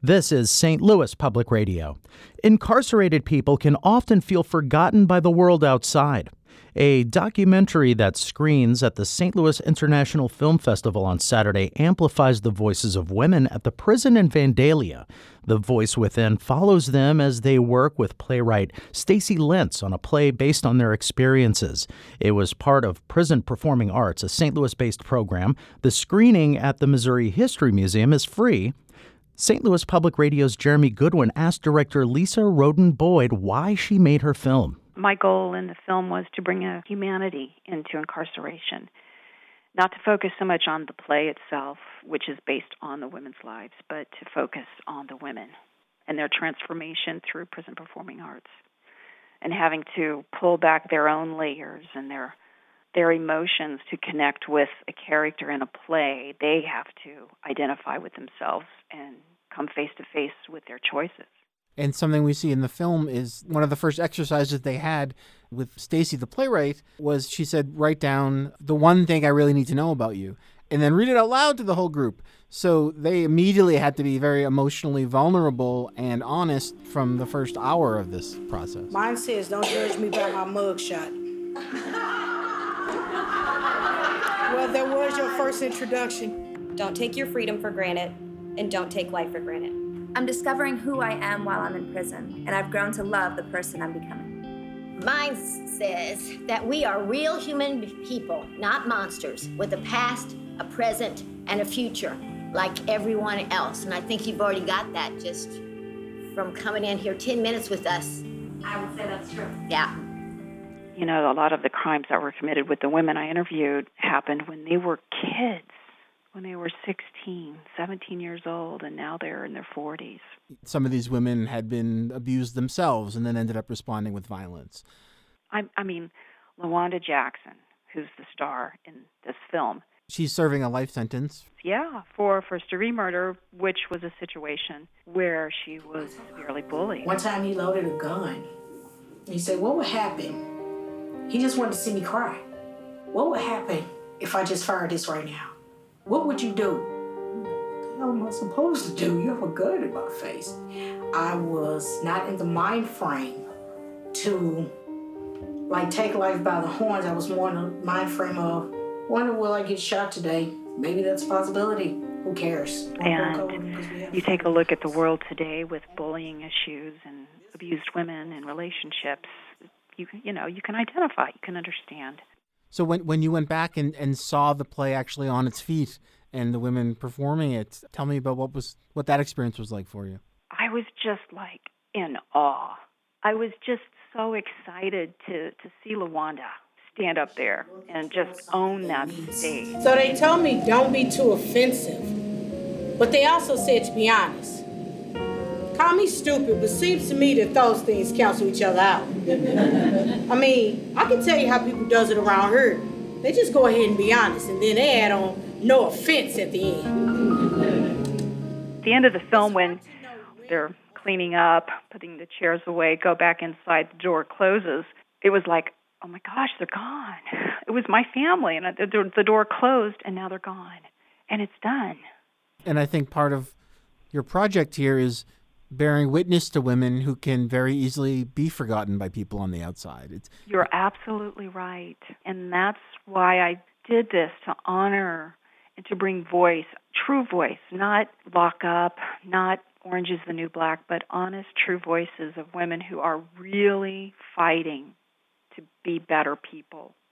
This is St. Louis Public Radio. Incarcerated people can often feel forgotten by the world outside. A documentary that screens at the St. Louis International Film Festival on Saturday amplifies the voices of women at the prison in Vandalia. The Voice Within follows them as they work with playwright Stacy Lentz on a play based on their experiences. It was part of Prison Performing Arts, a St. Louis-based program. The screening at the Missouri History Museum is free. St. Louis Public Radio's Jeremy Goodwin asked director Lisa Roden Boyd why she made her film. My goal in the film was to bring a humanity into incarceration, not to focus so much on the play itself, which is based on the women's lives, but to focus on the women and their transformation through prison performing arts and having to pull back their own layers and their emotions to connect with a character in a play. They have to identify with themselves and come face to face with their choices. And something we see in the film is one of the first exercises they had with Stacy, the playwright, was she said, write down the one thing I really need to know about you, and then read it out loud to the whole group. So they immediately had to be very emotionally vulnerable and honest from the first hour of this process. Mine says, don't judge me by my mugshot. Well, there was your first introduction. Don't take your freedom for granted, and don't take life for granted. I'm discovering who I am while I'm in prison, and I've grown to love the person I'm becoming. Mine says that we are real human people, not monsters, with a past, a present, and a future, like everyone else. And I think you've already got that just from coming in here 10 minutes with us. I would say that's true. Yeah. You know, a lot of the crimes that were committed with the women I interviewed happened when they were kids, when they were 16, 17 years old, and now they're in their 40s. Some of these women had been abused themselves and then ended up responding with violence. I mean, LaWanda Jackson, who's the star in this film. She's serving a life sentence. Yeah, for first-degree murder, which was a situation where she was severely bullied. One time he loaded a gun. He said, what would happen? He just wanted to see me cry. What would happen if I just fired this right now? What would you do? What am I supposed to do? You have a gun in my face. I was not in the mind frame to take life by the horns. I was more in the mind frame of, wonder will I get shot today? Maybe that's a possibility. Who cares? And you take a look at the world today with bullying issues and abused women and relationships. You can identify, you can understand. So when you went back and saw the play actually on its feet and the women performing it, tell me about what that experience was like for you. I was just in awe. I was just so excited to see LaWanda stand up there and just own that stage. So they told me don't be too offensive, but they also said to be honest. Call me stupid, but seems to me that those things cancel each other out. I mean, I can tell you how people does it around here. They just go ahead and be honest, and then they add on no offense at the end. At the end of the film, when they're cleaning up, putting the chairs away, go back inside, the door closes, it was like, oh my gosh, they're gone. It was my family, and the door closed, and now they're gone. And it's done. And I think part of your project here is bearing witness to women who can very easily be forgotten by people on the outside. You're absolutely right. And that's why I did this, to honor and to bring voice, true voice, not lock up, not Orange is the New Black, but honest, true voices of women who are really fighting to be better people.